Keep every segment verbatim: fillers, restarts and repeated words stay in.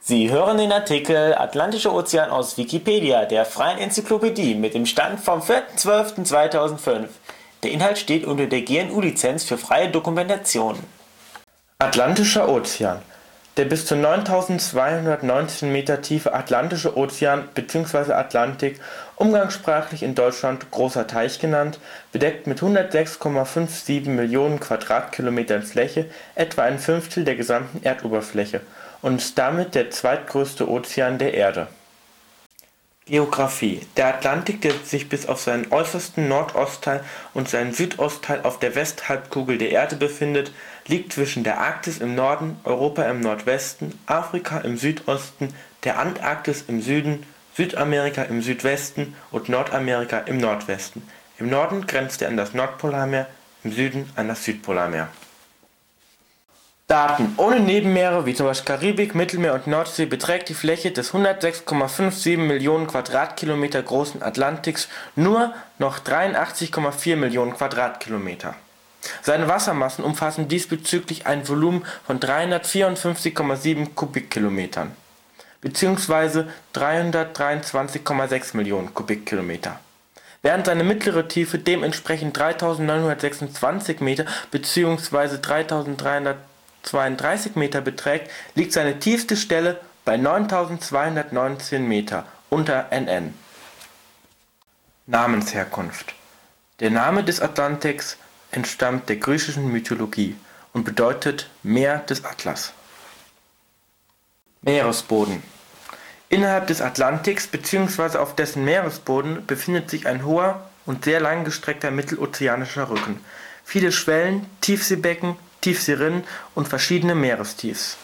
Sie hören den Artikel Atlantischer Ozean, aus Wikipedia, der freien Enzyklopädie. Mit dem Stand vom vierter zwölfter zweitausendfünf. Der Inhalt steht unter der G N U-Lizenz für freie Dokumentation. Atlantischer Ozean. Der bis zu neuntausendzweihundertneunzehn Meter tiefe Atlantische Ozean bzw. Atlantik, umgangssprachlich in Deutschland Großer Teich genannt, bedeckt mit hundertsechs Komma siebenundfünfzig Millionen Quadratkilometern Fläche etwa ein Fünftel der gesamten Erdoberfläche und ist damit der zweitgrößte Ozean der Erde. Geografie. Der Atlantik, der sich bis auf seinen äußersten Nordostteil und seinen Südostteil auf der Westhalbkugel der Erde befindet, liegt zwischen der Arktis im Norden, Europa im Nordwesten, Afrika im Südosten, der Antarktis im Süden, Südamerika im Südwesten und Nordamerika im Nordwesten. Im Norden grenzt er an das Nordpolarmeer, im Süden an das Südpolarmeer. Daten. Ohne Nebenmeere wie zum Beispiel Karibik, Mittelmeer und Nordsee beträgt die Fläche des hundertsechs Komma siebenundfünfzig Millionen Quadratkilometer großen Atlantiks nur noch dreiundachtzig Komma vier Millionen Quadratkilometer. Seine Wassermassen umfassen diesbezüglich ein Volumen von dreihundertvierundfünfzig Komma sieben Kubikkilometern bzw. dreihundertdreiundzwanzig Komma sechs Millionen Kubikkilometer, während seine mittlere Tiefe dementsprechend dreitausendneunhundertsechsundzwanzig Meter bzw. dreitausenddreihundertzweiunddreißig Meter beträgt, liegt seine tiefste Stelle bei neuntausendzweihundertneunzehn Meter unter N N. Namensherkunft. Der Name des Atlantiks entstammt der griechischen Mythologie und bedeutet Meer des Atlas. Meeresboden. Innerhalb des Atlantiks bzw. auf dessen Meeresboden befindet sich ein hoher und sehr langgestreckter mittelozeanischer Rücken, viele Schwellen, Tiefseebecken, Tiefseerinnen und verschiedene Meerestiefs.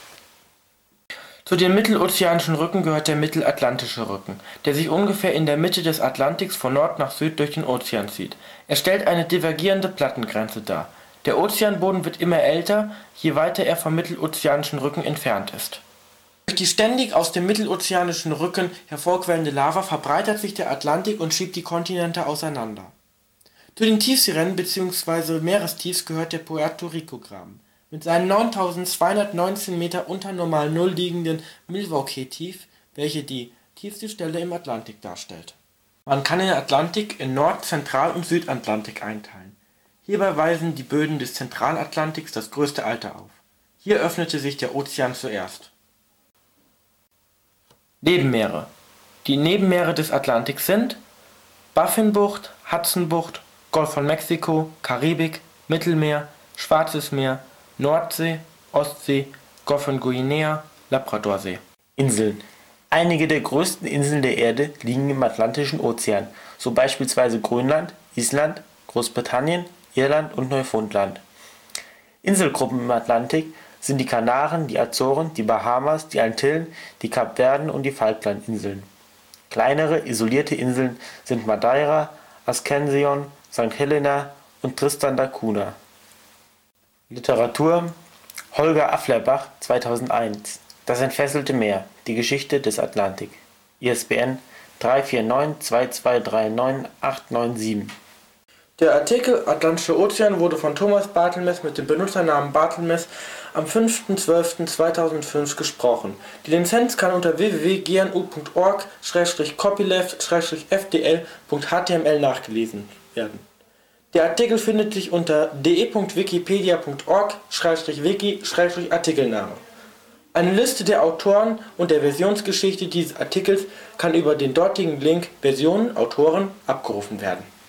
Zu den mittelozeanischen Rücken gehört der Mittelatlantische Rücken, der sich ungefähr in der Mitte des Atlantiks von Nord nach Süd durch den Ozean zieht. Er stellt eine divergierende Plattengrenze dar. Der Ozeanboden wird immer älter, je weiter er vom mittelozeanischen Rücken entfernt ist. Durch die ständig aus dem mittelozeanischen Rücken hervorquellende Lava verbreitert sich der Atlantik und schiebt die Kontinente auseinander. Zu den Tiefseerinnen bzw. Meerestiefs gehört der Puerto-Rico-Graben mit seinen neuntausendzweihundertneunzehn Meter unter normal Null liegenden Milwaukee-Tief, welche die tiefste Stelle im Atlantik darstellt. Man kann den Atlantik in Nord-, Zentral- und Südatlantik einteilen. Hierbei weisen die Böden des Zentralatlantiks das größte Alter auf. Hier öffnete sich der Ozean zuerst. Nebenmeere. Die Nebenmeere des Atlantiks sind Baffinbucht, Hudsonbucht, Golf von Mexiko, Karibik, Mittelmeer, Schwarzes Meer, Nordsee, Ostsee, Golf von Guinea, Labradorsee. Inseln. Einige der größten Inseln der Erde liegen im Atlantischen Ozean, so beispielsweise Grönland, Island, Großbritannien, Irland und Neufundland. Inselgruppen im Atlantik sind die Kanaren, die Azoren, die Bahamas, die Antillen, die Kapverden und die Falklandinseln. Kleinere, isolierte Inseln sind Madeira, Ascension, Sankt Helena und Tristan da Cunha. Literatur. Holger Afflerbach, zweitausendeins. Das entfesselte Meer. Die Geschichte des Atlantik. I S B N drei vier neun zwei zwei drei neun acht neun sieben. Der Artikel Atlantischer Ozean wurde von Thomas Barthelmess mit dem Benutzernamen Barthelmess am fünfter zwölfter zweitausendfünf gesprochen. Die Lizenz kann unter w w w punkt g n u punkt org slash copyleft slash f d l punkt h t m l nachgelesen werden. Der Artikel findet sich unter d e punkt wikipedia punkt org slash wiki slash Artikelname. Eine Liste der Autoren und der Versionsgeschichte dieses Artikels kann über den dortigen Link Versionen Autoren abgerufen werden.